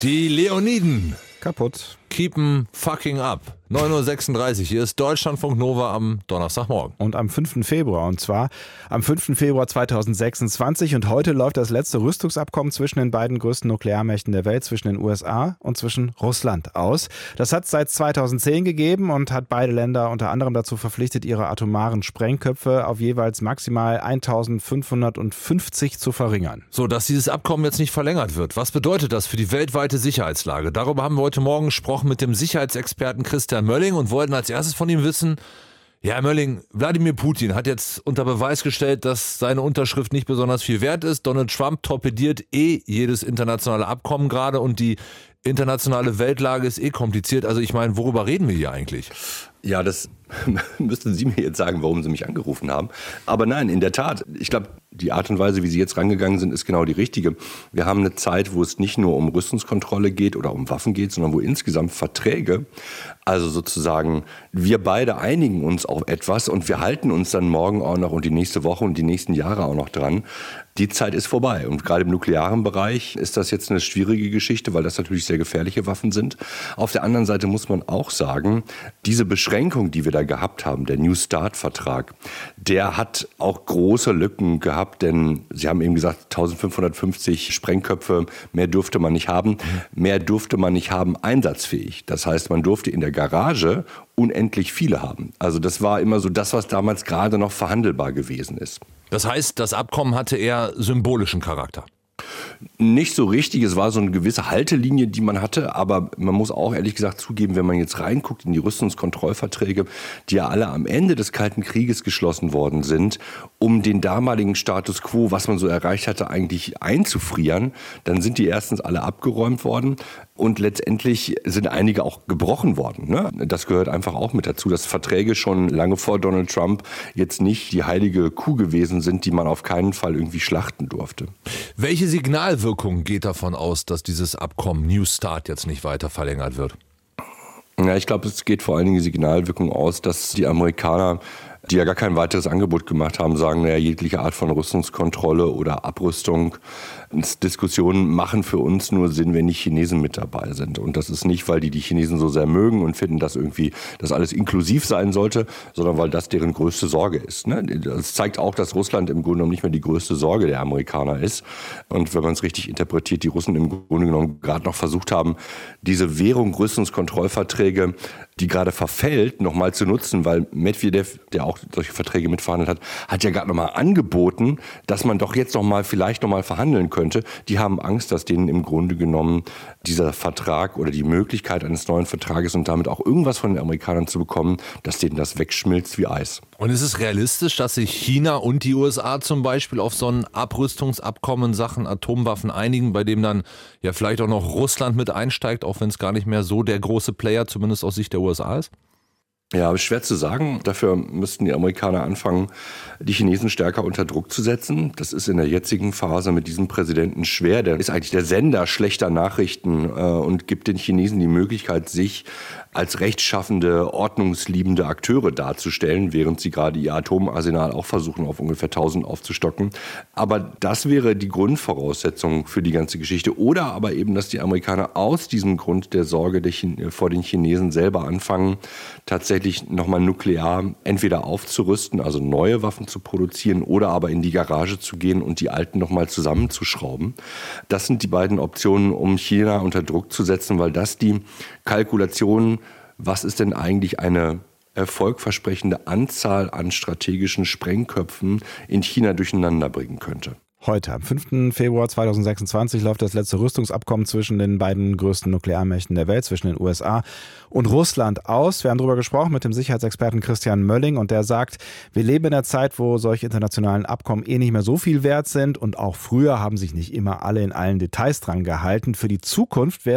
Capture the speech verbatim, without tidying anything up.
Die Leoniden Kaputt. keepen fucking up. neun Uhr sechsunddreißig, hier ist Deutschlandfunk Nova am Donnerstagmorgen. Und am fünften Februar, und zwar am fünften Februar zweitausendsechsundzwanzig. Und heute läuft das letzte Rüstungsabkommen zwischen den beiden größten Nuklearmächten der Welt, zwischen den U S A und zwischen Russland aus. Das hat es seit zweitausendzehn gegeben und hat beide Länder unter anderem dazu verpflichtet, ihre atomaren Sprengköpfe auf jeweils maximal eintausendfünfhundertfünfzig zu verringern. So, dass dieses Abkommen jetzt nicht verlängert wird. Was bedeutet das für die weltweite Sicherheitslage? Darüber haben wir heute Morgen gesprochen mit dem Sicherheitsexperten Christian Mölling und wollten als erstes von ihm wissen, ja, Herr Mölling, Wladimir Putin hat jetzt unter Beweis gestellt, dass seine Unterschrift nicht besonders viel wert ist. Donald Trump torpediert eh jedes internationale Abkommen gerade und die internationale Weltlage ist eh kompliziert. Also ich meine, worüber reden wir hier eigentlich? Ja, das müssten Sie mir jetzt sagen, warum Sie mich angerufen haben. Aber nein, in der Tat, ich glaube, die Art und Weise, wie Sie jetzt rangegangen sind, ist genau die richtige. Wir haben eine Zeit, wo es nicht nur um Rüstungskontrolle geht oder um Waffen geht, sondern wo insgesamt Verträge, also sozusagen wir beide einigen uns auf etwas und wir halten uns dann morgen auch noch und die nächste Woche und die nächsten Jahre auch noch dran. Die Zeit ist vorbei. Und gerade im nuklearen Bereich ist das jetzt eine schwierige Geschichte, weil das natürlich sehr gefährliche Waffen sind. Auf der anderen Seite muss man auch sagen, diese Beschränkung, die wir da gehabt haben, der New Start-Vertrag, der hat auch große Lücken gehabt, denn Sie haben eben gesagt, eintausendfünfhundertfünfzig Sprengköpfe, mehr durfte man nicht haben. Mehr durfte man nicht haben einsatzfähig. Das heißt, man durfte in der Garage unendlich viele haben. Also das war immer so das, was damals gerade noch verhandelbar gewesen ist. Das heißt, das Abkommen hatte eher symbolischen Charakter. Nicht so richtig, es war so eine gewisse Haltelinie, die man hatte, aber man muss auch ehrlich gesagt zugeben, wenn man jetzt reinguckt in die Rüstungskontrollverträge, die ja alle am Ende des Kalten Krieges geschlossen worden sind, um den damaligen Status quo, was man so erreicht hatte, eigentlich einzufrieren, dann sind die erstens alle abgeräumt worden und letztendlich sind einige auch gebrochen worden. Ne? Das gehört einfach auch mit dazu, dass Verträge schon lange vor Donald Trump jetzt nicht die heilige Kuh gewesen sind, die man auf keinen Fall irgendwie schlachten durfte. Welche Signalwirkung geht davon aus, dass dieses Abkommen New Start jetzt nicht weiter verlängert wird? Ja, ich glaube, es geht vor allen Dingen die Signalwirkung aus, dass die Amerikaner, die ja gar kein weiteres Angebot gemacht haben, sagen, naja, jegliche Art von Rüstungskontrolle oder Abrüstung, Diskussionen machen für uns nur Sinn, wenn die Chinesen mit dabei sind. Und das ist nicht, weil die die Chinesen so sehr mögen und finden, dass irgendwie das alles inklusiv sein sollte, sondern weil das deren größte Sorge ist. Ne? Das zeigt auch, dass Russland im Grunde genommen nicht mehr die größte Sorge der Amerikaner ist. Und wenn man es richtig interpretiert, die Russen im Grunde genommen gerade noch versucht haben, diese Währung Rüstungskontrollverträge, die gerade verfällt, nochmal zu nutzen, weil Medvedev, der auch solche Verträge mitverhandelt hat, hat ja gerade nochmal angeboten, dass man doch jetzt nochmal vielleicht nochmal verhandeln könnte. Die haben Angst, dass denen im Grunde genommen dieser Vertrag oder die Möglichkeit eines neuen Vertrages und damit auch irgendwas von den Amerikanern zu bekommen, dass denen das wegschmilzt wie Eis. Und ist es realistisch, dass sich China und die U S A zum Beispiel auf so ein Abrüstungsabkommen in Sachen Atomwaffen einigen, bei dem dann ja vielleicht auch noch Russland mit einsteigt, auch wenn es gar nicht mehr so der große Player, zumindest aus Sicht der U S A ist? Ja, schwer zu sagen. Dafür müssten die Amerikaner anfangen, die Chinesen stärker unter Druck zu setzen. Das ist in der jetzigen Phase mit diesem Präsidenten schwer. Der ist eigentlich der Sender schlechter Nachrichten äh, und gibt den Chinesen die Möglichkeit, sich als rechtschaffende, ordnungsliebende Akteure darzustellen, während sie gerade ihr Atomarsenal auch versuchen, auf ungefähr tausend aufzustocken. Aber das wäre die Grundvoraussetzung für die ganze Geschichte. Oder aber eben, dass die Amerikaner aus diesem Grund der Sorge der Chine- vor den Chinesen selber anfangen, tatsächlich nochmal nuklear entweder aufzurüsten, also neue Waffen zu produzieren, oder aber in die Garage zu gehen und die alten nochmal zusammenzuschrauben. Das sind die beiden Optionen, um China unter Druck zu setzen, weil das die Kalkulation, was ist denn eigentlich eine erfolgversprechende Anzahl an strategischen Sprengköpfen in China durcheinander bringen könnte. Heute, am fünften Februar zweitausendsechsundzwanzig, läuft das letzte Rüstungsabkommen zwischen den beiden größten Nuklearmächten der Welt, zwischen den U S A und Russland aus. Wir haben darüber gesprochen mit dem Sicherheitsexperten Christian Mölling und der sagt, wir leben in einer Zeit, wo solche internationalen Abkommen eh nicht mehr so viel wert sind und auch früher haben sich nicht immer alle in allen Details dran gehalten. Für die Zukunft wäre